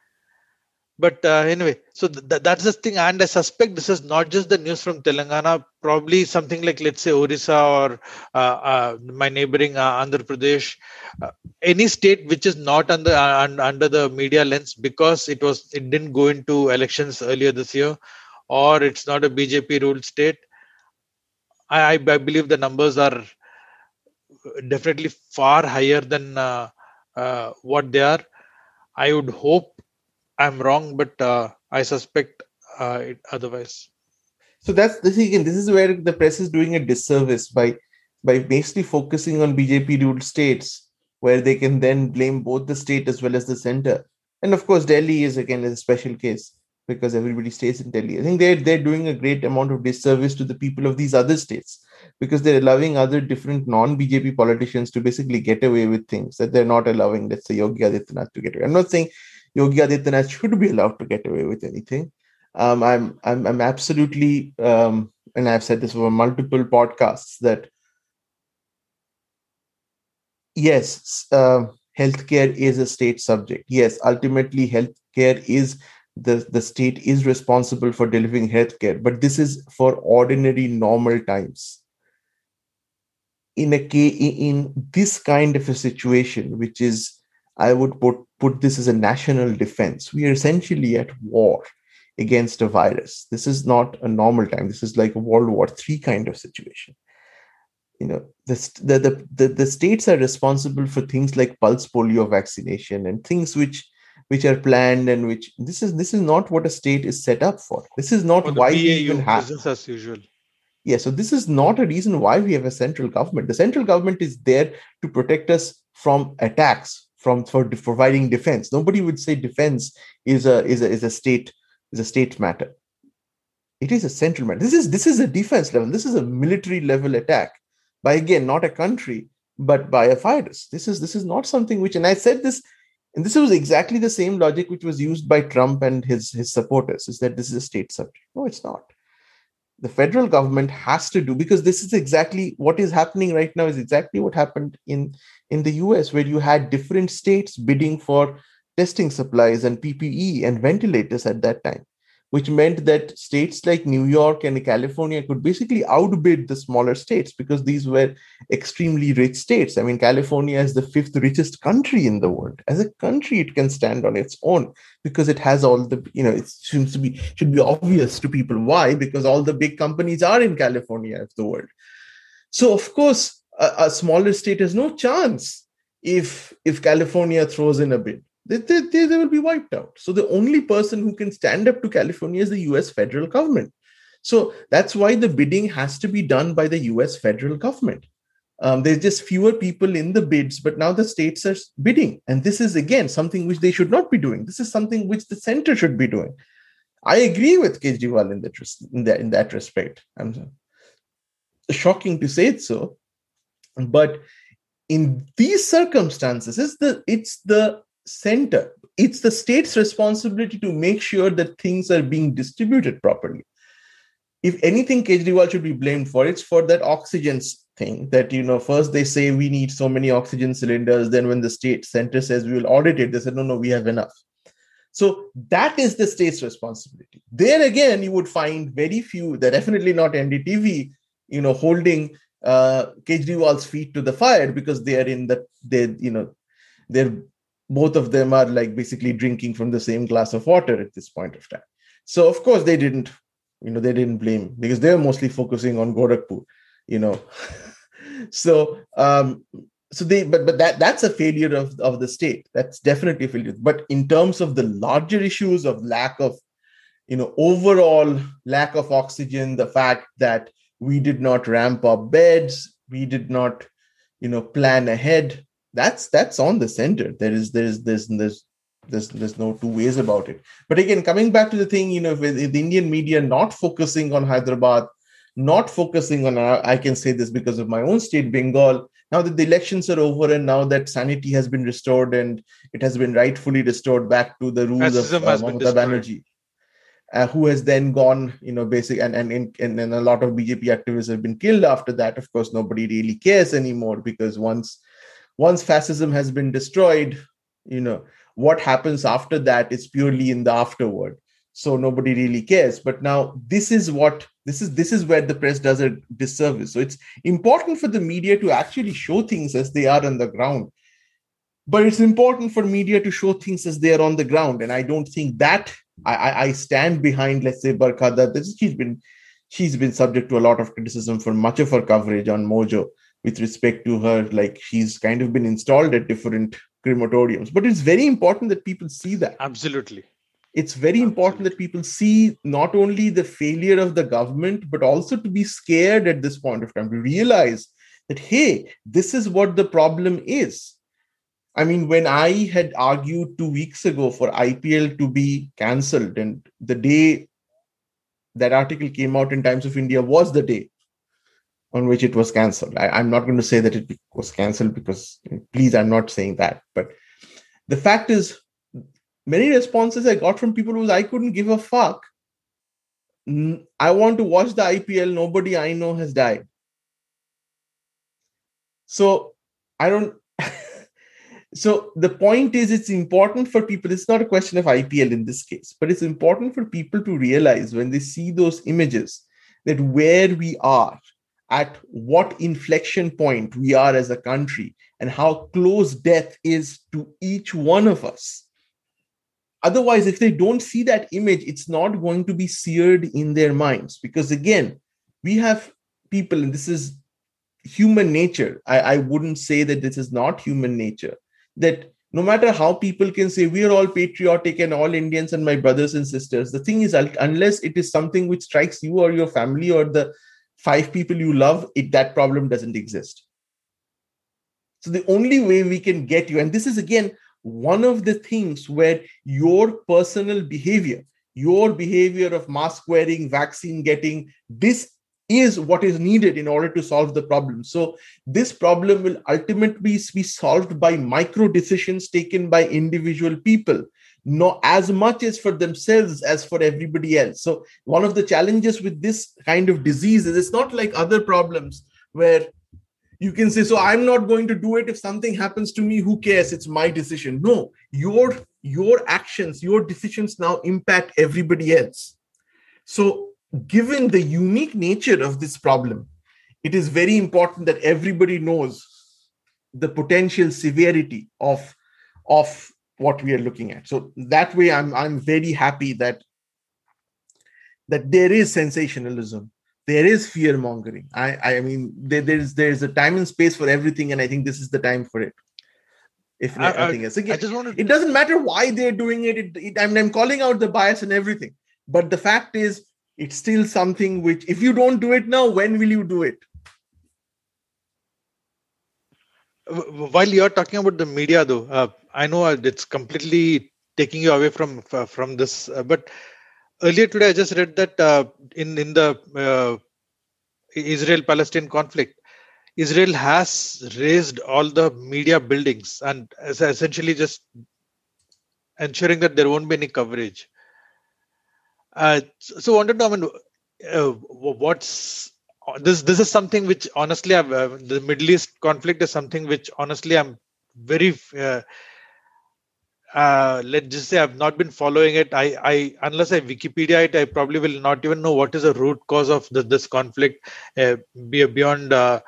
But anyway, so that's the thing. And I suspect this is not just the news from Telangana, probably something like, let's say, Orissa or my neighboring Andhra Pradesh, any state which is not under the media lens because it didn't go into elections earlier this year, or it's not a BJP ruled state. I believe the numbers are definitely far higher than what they are. I would hope I'm wrong, but I suspect otherwise. So that's this again. This is where the press is doing a disservice by basically focusing on BJP ruled states, where they can then blame both the state as well as the center. And of course, Delhi is again a special case because everybody stays in Delhi. I think they're doing a great amount of disservice to the people of these other states because they're allowing other different non-BJP politicians to basically get away with things that they're not allowing, let's say, Yogi Adityanath to get away. I'm not saying Yogi Adityanath should be allowed to get away with anything. I'm absolutely, and I've said this over multiple podcasts, that yes, healthcare is a state subject. Yes, ultimately, healthcare is the state is responsible for delivering healthcare, but this is for ordinary, normal times. In this kind of a situation, which is, I would put this as a national defense, we are essentially at war against a virus. This is not a normal time. This is like a World War III kind of situation. The states are responsible for things like pulse polio vaccination and things which are planned, and which this is not what a state is set up for. This is not why we even have business as usual. Yeah, so this is not a reason why we have a central government. The central government is there to protect us from attacks, for providing defense. Nobody would say defense is a state matter. It is a central matter. This is a defense level. This is a military level attack by, again, not a country, but by a virus. This is not something which, and I said this, and this was exactly the same logic which was used by Trump and his supporters, is that this is a state subject. No, it's not. The federal government has to do, because this is exactly what is happening right now, is exactly what happened in the US, where you had different states bidding for testing supplies and PPE and ventilators at that time, which meant that states like New York and California could basically outbid the smaller states because these were extremely rich states. I mean, California is the 5th richest country in the world. As a country, it can stand on its own because it has all the, it should be obvious to people. Why? Because all the big companies are in California of the world. So, of course, a smaller state has no chance if California throws in a bid. They will be wiped out. So the only person who can stand up to California is the US federal government. So that's why the bidding has to be done by the US federal government. There's just fewer people in the bids, but now the states are bidding. And this is, again, something which they should not be doing. This is something which the center should be doing. I agree with Kejriwal in that respect. I'm shocking to say it so. But in these circumstances, it's the center. It's the state's responsibility to make sure that things are being distributed properly. If anything, Kejriwal should be blamed for, it's for that oxygen thing that, first they say we need so many oxygen cylinders. Then when the state center says we will audit it, they said, no, we have enough. So that is the state's responsibility. There again, you would find very few, they're definitely not NDTV, holding Kejriwal's feet to the fire, because they are they're both of them are like basically drinking from the same glass of water at this point of time. So of course they didn't blame, because they're mostly focusing on Gorakhpur, So that's a failure of the state. That's definitely a failure. But in terms of the larger issues of lack of, overall lack of oxygen, the fact that we did not ramp up beds, we did not, plan ahead, that's on the center. There's no two ways about it. But again, coming back to the thing, with the Indian media not focusing on Hyderabad, not focusing on, I can say this because of my own state, Bengal, now that the elections are over and now that sanity has been restored and it has been rightfully restored back to the rules of Mamata Banerjee, who has then gone, and a lot of BJP activists have been killed after that. Of course, nobody really cares anymore, because once fascism has been destroyed, what happens after that is purely in the afterward. So nobody really cares. But now this is where the press does a disservice. So it's important for the media to actually show things as they are on the ground. But it's important for media to show things as they are on the ground. And I don't think that I stand behind, let's say, Barkha Dutt. She's been subject to a lot of criticism for much of her coverage on Mojo. with respect to her. Like, she's kind of been installed at different crematoriums. But it's very important that people see that. Absolutely. It's very important that people see not only the failure of the government, but also to be scared at this point of time, to realize that, hey, this is what the problem is. I mean, when I had argued 2 weeks ago for IPL to be cancelled, and the day that article came out in Times of India was the day on which it was cancelled. I'm not going to say that it was cancelled, because, please, I'm not saying that. But the fact is, many responses I got from people was, I couldn't give a fuck. I want to watch the IPL. Nobody I know has died. So I don't. So the point is, it's important for people. It's not a question of IPL in this case, but it's important for people to realize when they see those images that where we are, at what inflection point we are as a country, and how close death is to each one of us. Otherwise, if they don't see that image, it's not going to be seared in their minds. Because again, we have people, and this is human nature. I wouldn't say that this is not human nature. That no matter how people can say we are all patriotic and all Indians and my brothers and sisters, the thing is, unless it is something which strikes you or your family or the 5 people you love, that problem doesn't exist. So the only way we can get you, and this is again one of the things where your personal behavior, your behavior of mask wearing, vaccine getting, this is what is needed in order to solve the problem. So this problem will ultimately be solved by micro decisions taken by individual people, not as much as for themselves as for everybody else. So one of the challenges with this kind of disease is it's not like other problems where you can say, so I'm not going to do it. If something happens to me, who cares? It's my decision. No, your actions, your decisions now impact everybody else. So given the unique nature of this problem, it is very important that everybody knows the potential severity of what we are looking at. So that way, I'm very happy that there is sensationalism, there is fear mongering. I mean, there's a time and space for everything, and I think this is the time for it. If nothing else, again, it doesn't matter why they're doing it. I'm calling out the bias and everything, but the fact is, it's still something which, if you don't do it now, when will you do it? While you're talking about the media, though, I know it's completely taking you away from this. But earlier today, I just read that in the Israel-Palestine conflict, Israel has raised all the media buildings and essentially just ensuring that there won't be any coverage. So I wanted to know, what's this? This is something which honestly, the Middle East conflict is something which honestly I'm very. Let's just say I've not been following it. I unless I Wikipedia it, I probably will not even know what is the root cause of this conflict beyond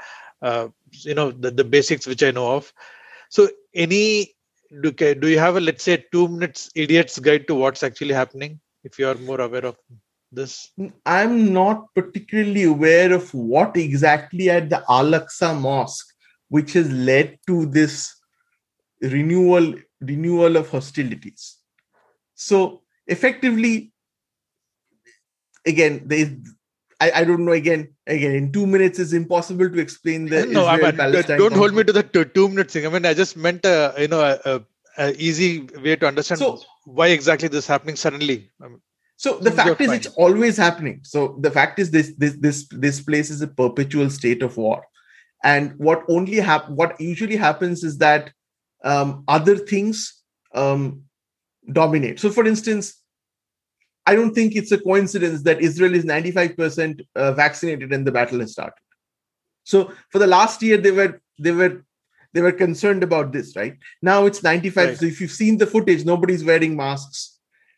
the basics which I know of. So do you have a, let's say, 2 minutes idiot's guide to what's actually happening? If you are more aware of this. I'm not particularly aware of what exactly at the Al-Aqsa Mosque, which has led to this renewal of hostilities. So effectively, again, I don't know, again, in 2 minutes is impossible to explain the Israel-Palestine don't hold me to the 2 minute thing. I mean, I just meant a easy way to understand why exactly this is happening suddenly. So the fact is, it's always happening. So the fact is, this place is a perpetual state of war, and what usually happens is that other things dominate. So, for instance, I don't think it's a coincidence that Israel is 95% vaccinated and the battle has started. So for the last year, they were concerned about this, right? Now it's 95. Right. So if you've seen the footage, nobody's wearing masks,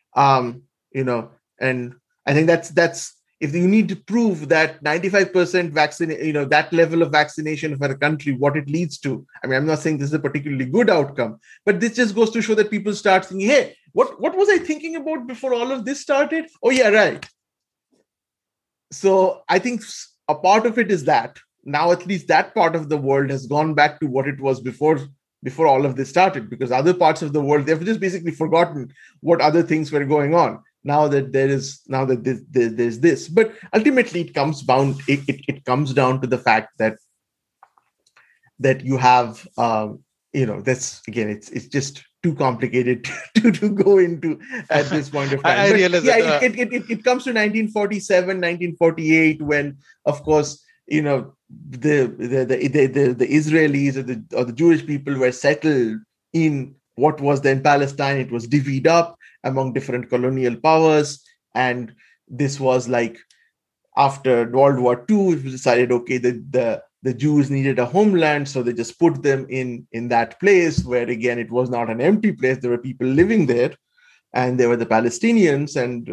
and I think that's if you need to prove that 95% vaccine, that level of vaccination for a country, what it leads to. I mean, I'm not saying this is a particularly good outcome, but this just goes to show that people start thinking, hey, what was I thinking about before all of this started? Oh yeah, right. So I think a part of it is that now at least that part of the world has gone back to what it was before all of this started, because other parts of the world, they've just basically forgotten what other things were going on. Now that there's this, but ultimately it comes down to the fact that you have that's again, it's just too complicated to go into at this point of time. I realize that, it comes to 1947, 1948, when of course the Israelis or the Jewish people were settled in what was then Palestine. It was divvied up among different colonial powers, and this was like after World War II. It was decided, okay, the Jews needed a homeland, so they just put them in that place where, again, it was not an empty place. There were people living there, and they were the Palestinians, and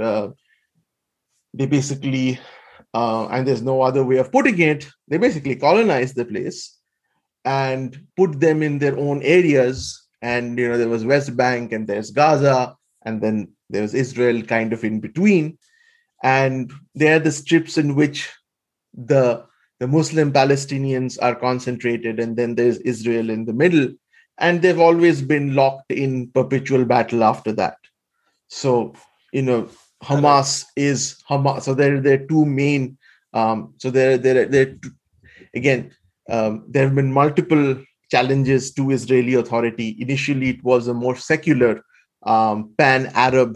they basically, and there's no other way of putting it, they basically colonized the place and put them in their own areas. And, there was West Bank, and there's Gaza, and then there was Israel kind of in between. And they're the strips in which the Muslim Palestinians are concentrated, and then there's Israel in the middle, and they've always been locked in perpetual battle after that. So, Hamas is Hamas. So there are two main. So there again, there have been multiple challenges to Israeli authority. Initially, it was a more secular pan-Arab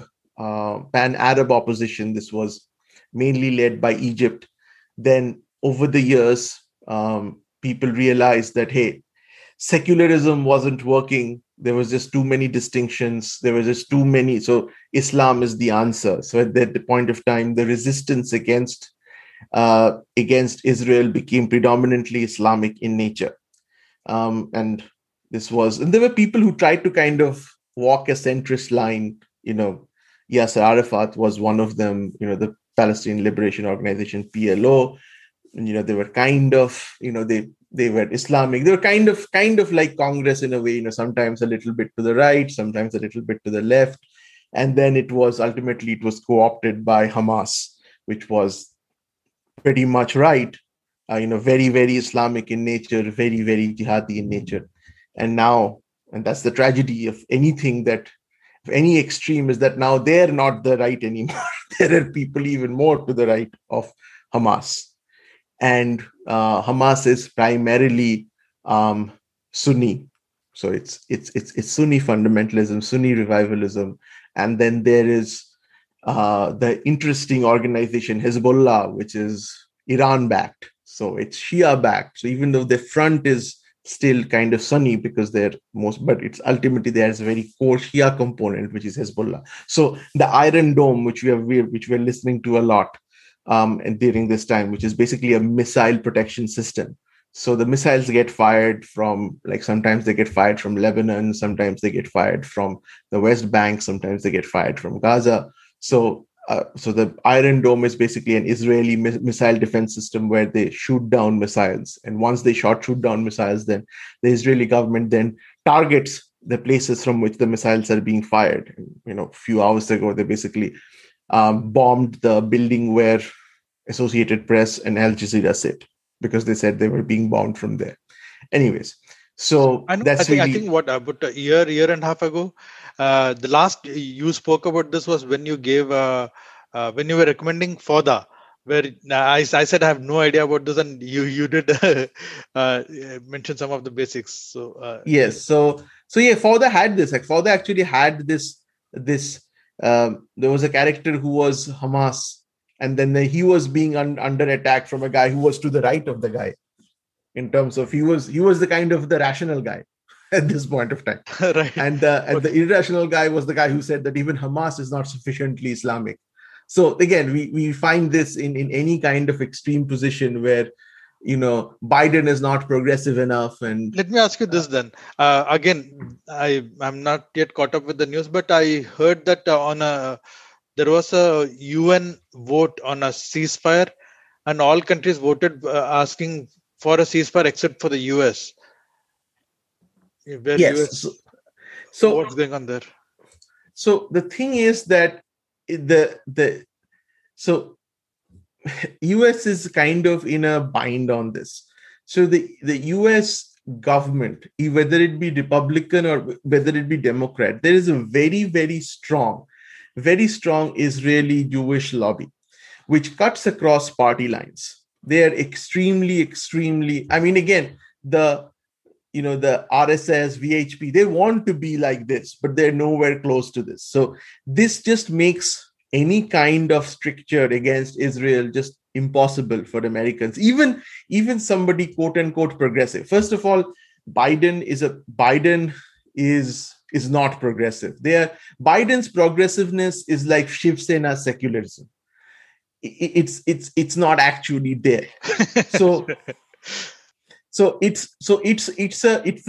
opposition. This was mainly led by Egypt. Then over the years, people realized that, hey, secularism wasn't working. There was just too many distinctions. There was just too many. So Islam is the answer. So at that point of time, the resistance against Israel became predominantly Islamic in nature. And there were people who tried to kind of walk a centrist line. Yasser Arafat was one of them. The Palestinian Liberation Organization, PLO. They were kind of, they were Islamic. They were kind of like Congress in a way, sometimes a little bit to the right, sometimes a little bit to the left. And then ultimately it was co-opted by Hamas, which was pretty much right, very, very Islamic in nature, very, very jihadi in nature. And that's the tragedy of anything any extreme, is that now they're not the right anymore. There are people even more to the right of Hamas. And Hamas is primarily Sunni. So it's Sunni fundamentalism, Sunni revivalism. And then there is the interesting organization Hezbollah, which is Iran-backed. So it's Shia-backed. So even though the front is still kind of Sunni, because but it's ultimately there's a very core Shia component, which is Hezbollah. So the Iron Dome, which we're listening to a lot, and during this time, which is basically a missile protection system. So the missiles get fired from, sometimes they get fired from Lebanon, sometimes they get fired from the West Bank, sometimes they get fired from Gaza. So the Iron Dome is basically an Israeli missile defense system where they shoot down missiles. And once they shoot down missiles, then the Israeli government then targets the places from which the missiles are being fired. A few hours ago, they basically bombed the building where Associated Press and Al Jazeera sit, because they said they were being bombed from there. Anyways, so I think what about a year and a half ago, the last you spoke about this was when you gave when you were recommending Fauda, where I said I have no idea about this, and you did mention some of the basics. So yes, so yeah, Fauda had this. Fauda actually had this. There was a character who was Hamas, and then he was being under attack from a guy who was to the right of the guy. In terms of he was the kind of the rational guy at this point of time, right? And the irrational guy was the guy who said that even Hamas is not sufficiently Islamic. So again, we find this in any kind of extreme position where Biden is not progressive enough. And let me ask you this then. Again, I'm not yet caught up with the news, but I heard that there was a UN vote on a ceasefire, and all countries voted asking for a ceasefire except for the US. Yes. So what's going on there? So the thing is that so US is kind of in a bind on this. So the US government, whether it be Republican or whether it be Democrat, there is a very, very strong Israeli Jewish lobby, which cuts across party lines. They are extremely, extremely, I mean, again, the RSS, VHP, they want to be like this, but they're nowhere close to this. So this just makes any kind of stricture against Israel just impossible for Americans, even somebody quote unquote progressive. First of all, Biden is not progressive. Biden's progressiveness is like Shiv Sena secularism. It's not actually there. So it's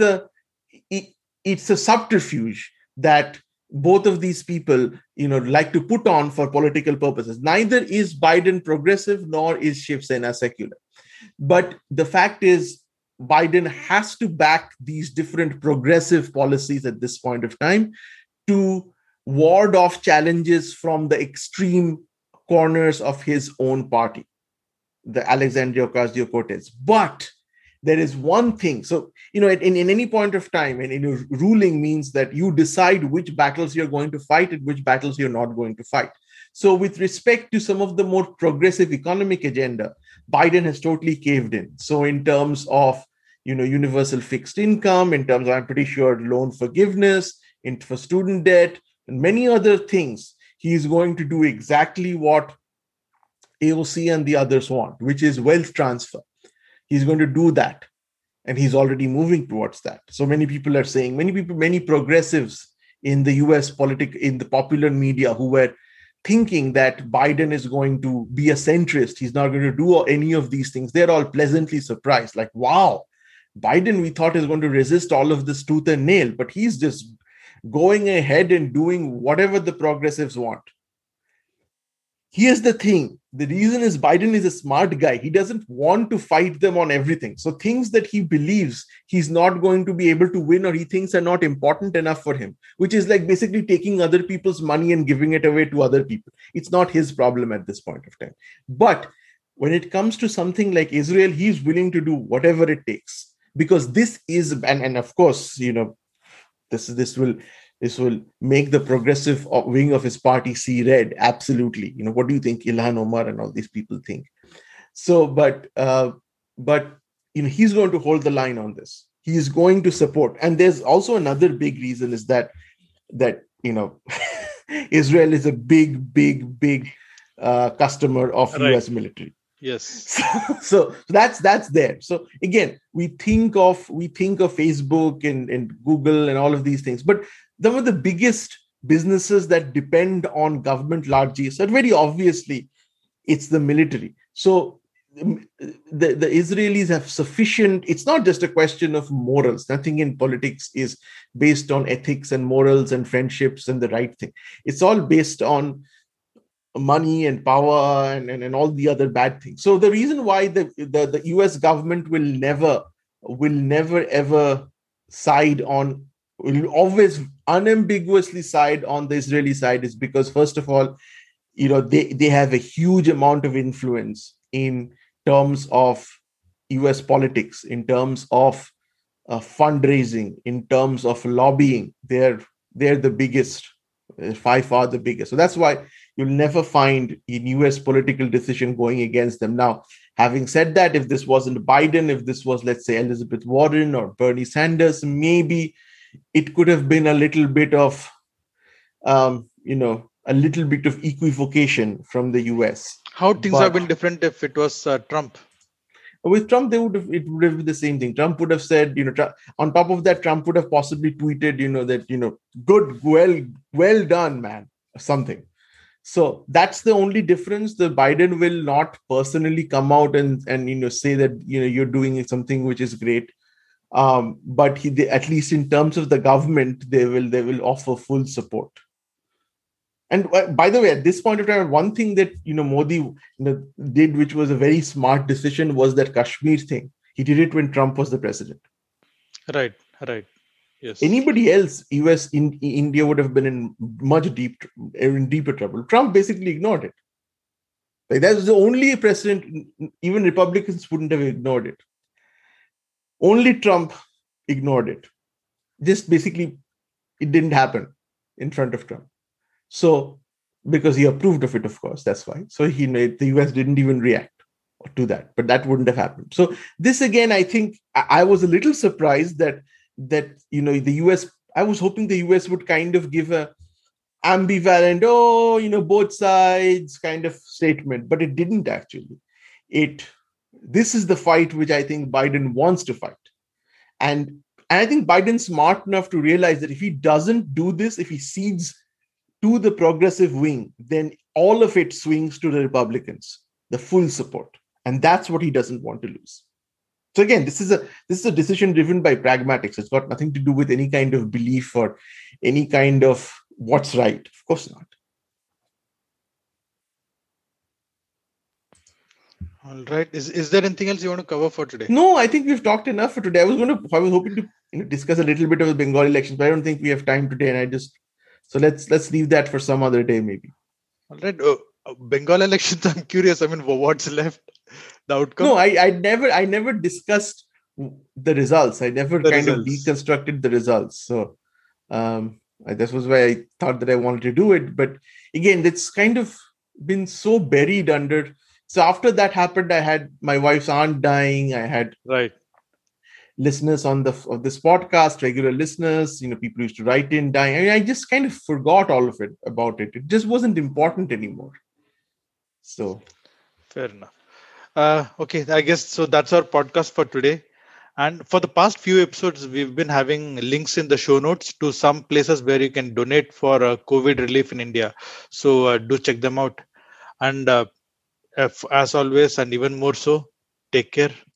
a subterfuge that both of these people, like to put on for political purposes. Neither is Biden progressive, nor is Shiv Sena secular. But the fact is, Biden has to back these different progressive policies at this point of time to ward off challenges from the extreme corners of his own party, the Alexandria Ocasio-Cortez. But there is one thing. So, in any point of time, and ruling means that you decide which battles you're going to fight and which battles you're not going to fight. So with respect to some of the more progressive economic agenda, Biden has totally caved in. So in terms of, universal fixed income, in terms of, I'm pretty sure, loan forgiveness, for student debt, and many other things, he's going to do exactly what AOC and the others want, which is wealth transfer. He's going to do that. And he's already moving towards that. So many people are saying, many progressives in the US in the popular media who were thinking that Biden is going to be a centrist, he's not going to do any of these things, they're all pleasantly surprised. Like, wow, Biden, we thought is going to resist all of this tooth and nail, but he's just going ahead and doing whatever the progressives want. Here's the thing. The reason is Biden is a smart guy. He doesn't want to fight them on everything. So things that he believes he's not going to be able to win or he thinks are not important enough for him, which is like basically taking other people's money and giving it away to other people. It's not his problem at this point of time. But when it comes to something like Israel, he's willing to do whatever it takes, because this is, and of course, this will make the progressive wing of his party see red. Absolutely. What do you think Ilhan Omar and all these people think? So, but he's going to hold the line on this. He is going to support. And there's also another big reason is that Israel is a big customer of US military. Yes. So that's there. So again, we think of Facebook and Google and all of these things, but some of the biggest businesses that depend on government largely, so very obviously, it's the military. So the Israelis have sufficient. It's not just a question of morals. Nothing in politics is based on ethics and morals and friendships and the right thing. It's all based on money and power and all the other bad things. So the reason why the US government will never ever side on, will always unambiguously side on the Israeli side is because, first of all, they have a huge amount of influence in terms of US politics, in terms of fundraising, in terms of lobbying. They're the biggest, by far the biggest. So that's why you'll never find a US political decision going against them. Now, having said that, if this wasn't Biden, if this was, let's say, Elizabeth Warren or Bernie Sanders, maybe it could have been a little bit of, equivocation from the US. How things have been different if it was Trump? With Trump, it would have been the same thing. Trump would have said, on top of that, Trump would have possibly tweeted, that, good, well done, man, or something. So that's the only difference. The Biden will not personally come out and say that, you're doing something which is great. But at least in terms of the government, they will offer full support. And by the way, at this point of time, one thing that Modi did, which was a very smart decision, was that Kashmir thing. He did it when Trump was the president. Right. Yes. Anybody else, US, India would have been in deeper trouble. Trump basically ignored it. Like, that's the only precedent. Even Republicans wouldn't have ignored it. Only Trump ignored it. Just basically, it didn't happen in front of Trump. So, because he approved of it, of course, that's why. So the US didn't even react to that, but that wouldn't have happened. So this again, I think I was a little surprised that the US. I was hoping the US would kind of give a ambivalent, both sides kind of statement, but it didn't actually. This is the fight which I think Biden wants to fight, and I think Biden's smart enough to realize that if he doesn't do this, if he cedes to the progressive wing, then all of it swings to the Republicans, the full support. And that's what he doesn't want to lose. So again, this is a decision driven by pragmatics. It's got nothing to do with any kind of belief or any kind of what's right. Of course not. All right. Is there anything else you want to cover for today? No, I think we've talked enough for today. I was hoping to discuss a little bit of the Bengal elections, but I don't think we have time today. And so let's leave that for some other day, maybe. All right. Bengal elections, I'm curious. I mean, what's left? The outcome? No, I never discussed the results. I never of deconstructed the results. So that was why I thought that I wanted to do it. But again, it's kind of been so buried under. So after that happened, I had my wife's aunt dying. I had listeners of this podcast, regular listeners, people used to write in dying. I mean, I just kind of forgot all of it about it. It just wasn't important anymore. So fair enough. Okay, I guess so. That's our podcast for today. And for the past few episodes, we've been having links in the show notes to some places where you can donate for COVID relief in India. So do check them out. And as always, and even more so, take care